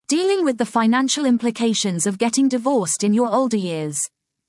Dealing with the financial implications of getting divorced in your older years.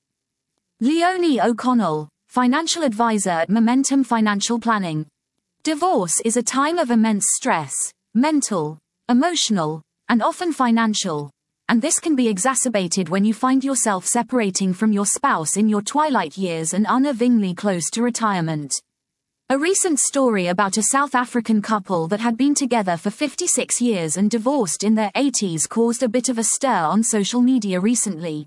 Leonie O'Connell, financial advisor at Momentum Financial Planning. Divorce is a time of immense stress, mental, emotional, and often financial, and this can be exacerbated when you find yourself separating from your spouse in your twilight years and unnervingly close to retirement. A recent story about a South African couple that had been together for 56 years and divorced in their 80s caused a bit of a stir on social media recently.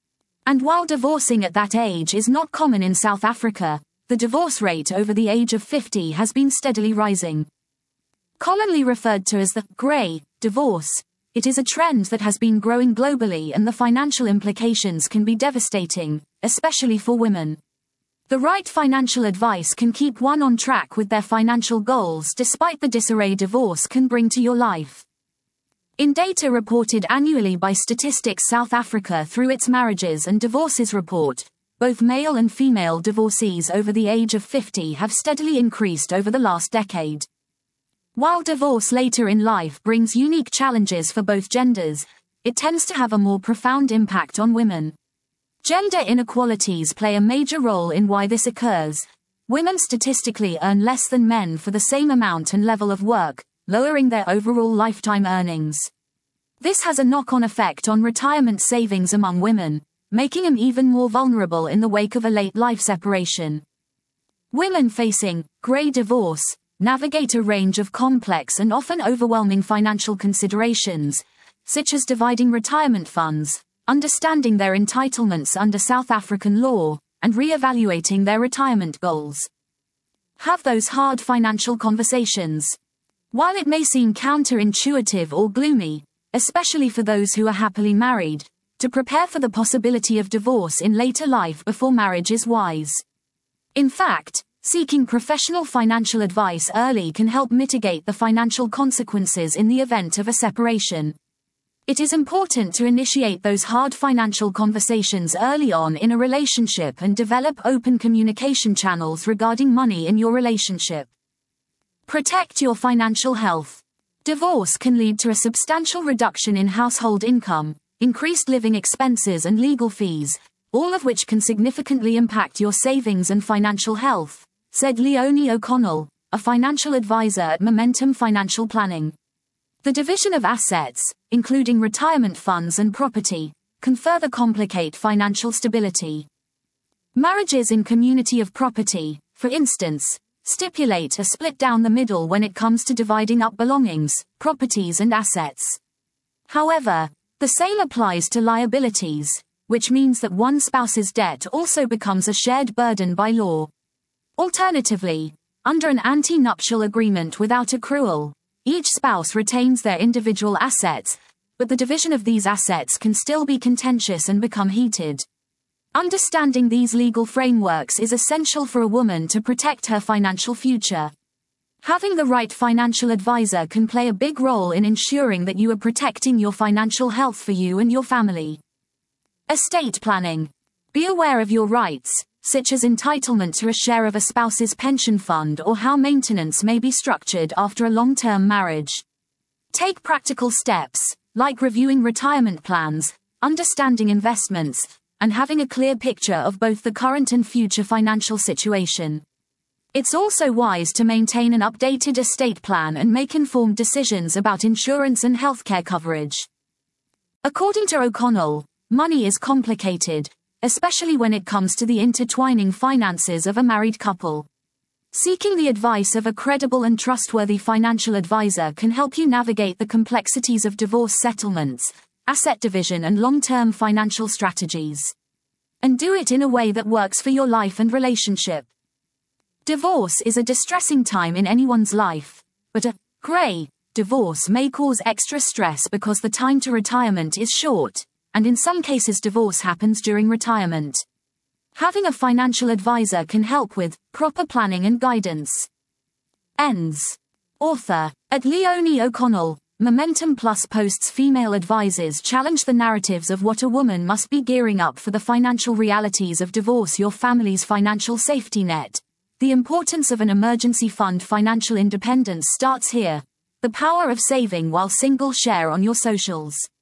And while divorcing at that age is not common in South Africa, the divorce rate over the age of 50 has been steadily rising. Commonly referred to as the grey divorce, it is a trend that has been growing globally, and the financial implications can be devastating, especially for women. The right financial advice can keep one on track with their financial goals despite the disarray divorce can bring to your life. In data reported annually by Statistics South Africa through its Marriages and Divorces report, both male and female divorcees over the age of 50 have steadily increased over the last decade. While divorce later in life brings unique challenges for both genders, it tends to have a more profound impact on women. Gender inequalities play a major role in why this occurs. Women statistically earn less than men for the same amount and level of work, lowering their overall lifetime earnings. This has a knock-on effect on retirement savings among women, making them even more vulnerable in the wake of a late life separation. Women facing grey divorce navigate a range of complex and often overwhelming financial considerations, such as dividing retirement funds, understanding their entitlements under South African law, and re-evaluating their retirement goals. Have those hard financial conversations. While it may seem counterintuitive or gloomy, especially for those who are happily married, to prepare for the possibility of divorce in later life before marriage is wise. In fact, seeking professional financial advice early can help mitigate the financial consequences in the event of a separation. It is important to initiate those hard financial conversations early on in a relationship and develop open communication channels regarding money in your relationship. Protect your financial health. Divorce can lead to a substantial reduction in household income, increased living expenses and legal fees, all of which can significantly impact your savings and financial health, said Leonie O'Connell, a financial advisor at Momentum Financial Planning. The division of assets, including retirement funds and property, can further complicate financial stability. Marriages in community of property, for instance, stipulate a split down the middle when it comes to dividing up belongings, properties and assets. However, the same applies to liabilities, which means that one spouse's debt also becomes a shared burden by law. Alternatively, under an ante-nuptial agreement without accrual, each spouse retains their individual assets, but the division of these assets can still be contentious and become heated. Understanding these legal frameworks is essential for a woman to protect her financial future. Having the right financial advisor can play a big role in ensuring that you are protecting your financial health for you and your family. Estate planning. Be aware of your rights, such as entitlement to a share of a spouse's pension fund or how maintenance may be structured after a long-term marriage. Take practical steps, like reviewing retirement plans, understanding investments, and having a clear picture of both the current and future financial situation. It's also wise to maintain an updated estate plan and make informed decisions about insurance and healthcare coverage. According to O'Connell, money is complicated, especially when it comes to the intertwining finances of a married couple. Seeking the advice of a credible and trustworthy financial advisor can help you navigate the complexities of divorce settlements, asset division and long-term financial strategies. And do it in a way that works for your life and relationship. Divorce is a distressing time in anyone's life, but a grey divorce may cause extra stress because the time to retirement is short, and in some cases divorce happens during retirement. Having a financial advisor can help with proper planning and guidance. Ends. Author. At Leonie O'Connell, Momentum Plus posts female advisors challenge the narratives of what a woman must be gearing up for the financial realities of divorce, your family's financial safety net. The importance of an emergency fund. Financial independence starts here. The power of saving while single. Share on your socials.